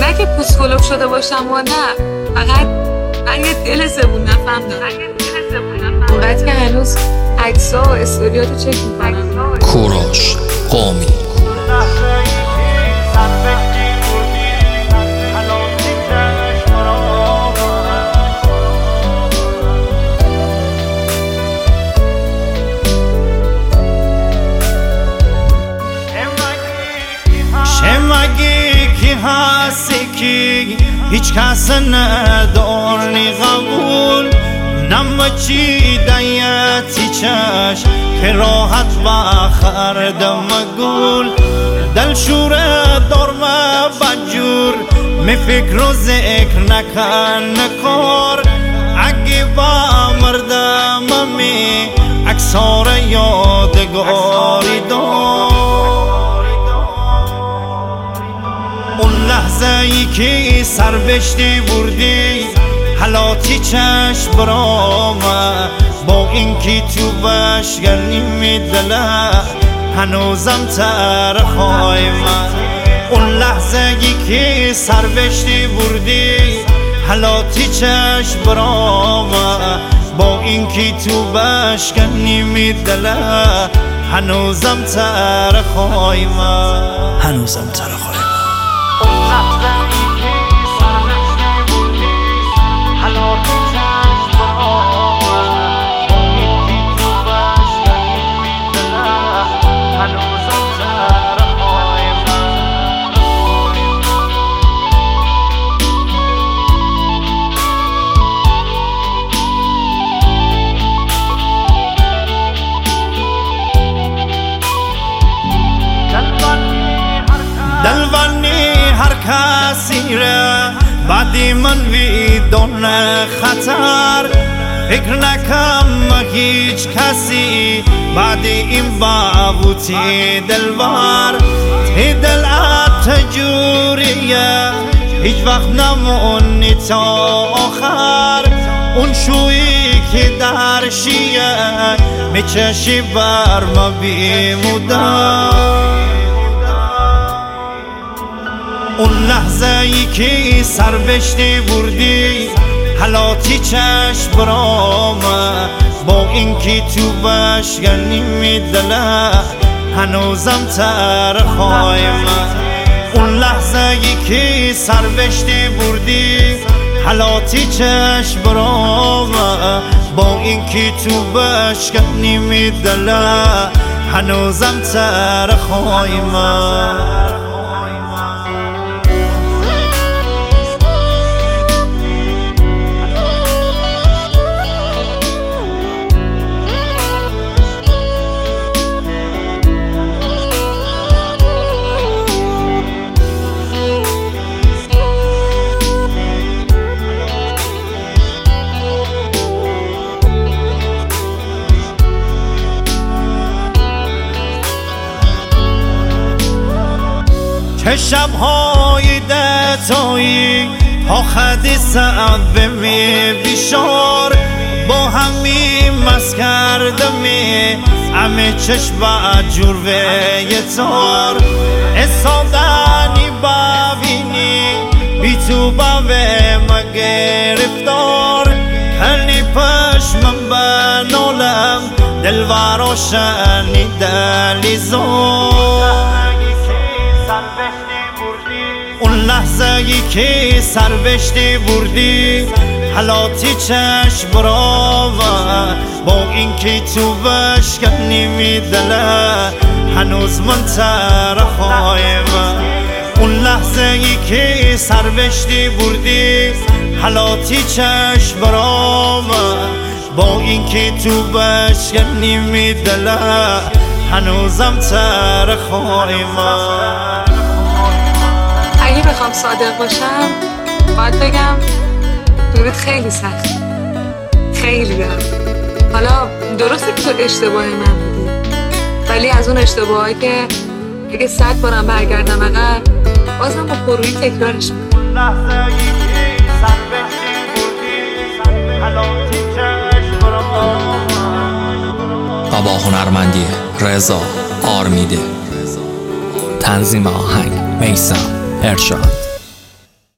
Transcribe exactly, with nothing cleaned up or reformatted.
نه که پوست گلوب شده باشم و نه، فقط من یه دل زبون نفهم دارم، اونقدر که هنوز عکس‌ها و استوریاتو چک می‌کنم. کوروش قومی شمگی کی هستی کی هیچ کس ندارنی قبول نمچی دیتی چش که راحت و خردم گول دل شوره دارم بجور می فکر و ذکر نکن کار اگه با مردم می اکسار یادگاری دار اون لحظه ای که سر بشتی بردی حالاتی چشم برامه با اینکه تو بشگرنی میدله هنوزم ترخای من اون لحظه ای که سر بشتی بردی حالاتی چشم برامه با اینکه تو بشگرنی میدله هنوزم ترخای من هنوزم ترخای من دلوانی هر کسی را بعدی من ویدون خطر فکر نکم هیچ کسی بعد این باوتی دلوار تی دل اتجوریه هیچ وقت نمونی تا آخر اون شویی که در شیه میچشی بر ما بیمودن اون لحظه ای که سر بشتی بردی حالاتی چشم برامه با اینکه تو بشگرنی میدله هنوزم ترخای من اون لحظه ای که سر بشتی بردی حالاتی چشم برامه با اینکه تو بشگرنی میدله هنوزم ترخای من چه شب‌های دتایی تا خد سعب می بیشار با همی مست کردمی همه چشم جور و یتار استادنی ببینی بی تو با ما گرفتار کلی پشمم بنالم دلوار و شنی دلی زور اون لحظه ای که سر بشتی بردی حالاتی چشم برامه با اینکه تو بشگرنی میدله هنوز من ترخای من اون لحظه ای که سر بشتی بردی حالاتی چشم برامه با اینکه تو بشگرنی میدله هنوزم ترخای من اگه بخوام صادق باشم باید بگم دورت خیلی سخت خیلی دارم. حالا درسته که تو اشتباه من بودی ولی از اون اشتباهایی که اگه صد بارم برگردم عقب بازم با پرویی تکرارش میکنم. و با هنرمندی رضا آرمیده، تنظیم آهنگ میثم ارشاد.